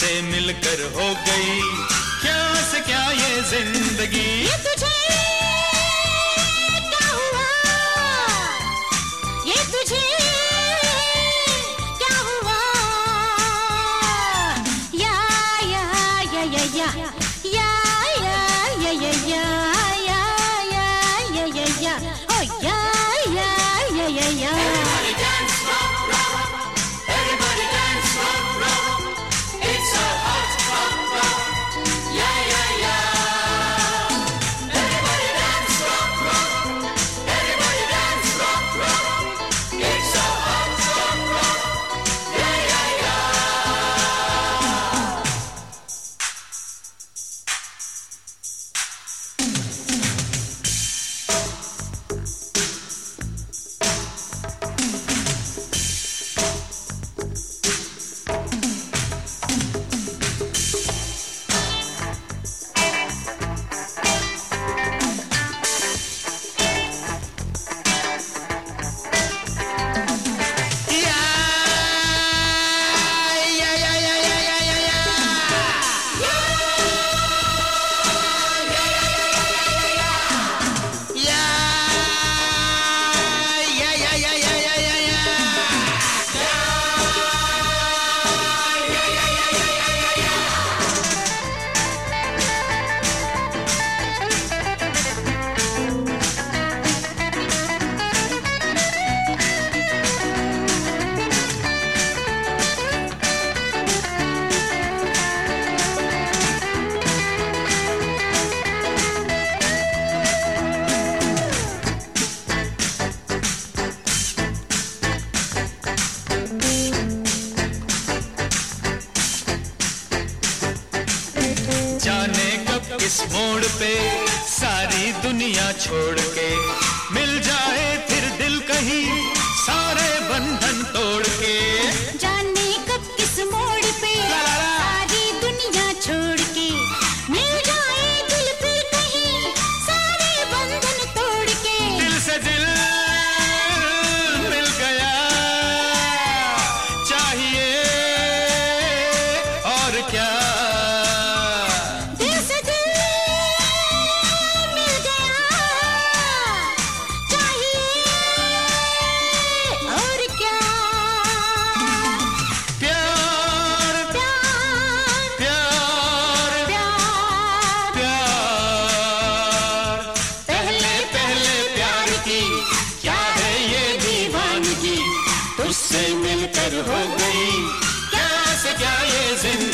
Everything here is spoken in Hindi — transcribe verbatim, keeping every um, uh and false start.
तुझसे मिलकर हो गई क्या से क्या ये जिंदगी। ये तुझे क्या हुआ, ये तुझे क्या हुआ, या या या या या या या या या या या या या या ओ या या या या या। Everybody dance, rock, rock. Everybody dance, rock, rock. It's a hot rock, rock. Yeah, yeah, yeah. Everybody dance, rock, rock. Everybody dance, rock, rock. It's a hot rock, rock. Yeah, yeah, yeah. जाने कब किस मोड़ पे सारी दुनिया छोड़ के मिल जाए फिर दिल कहीं सारे बंधन तोड़ के। जाने कब किस मोड़ पे सारी दुनिया छोड़ के मिल जाए दिल फिर कहीं सारे बंधन तोड़ के। दिल से दिल मिल गया चाहिए और क्या। दिल से दिल मिल गया चाहिए और क्या। प्यार प्यार प्यार प्यार प्यार पहले पहले प्यार की क्या है ये दीवानगी तुझसे मिलकर हो गई क्या से क्या ये जिंदगी।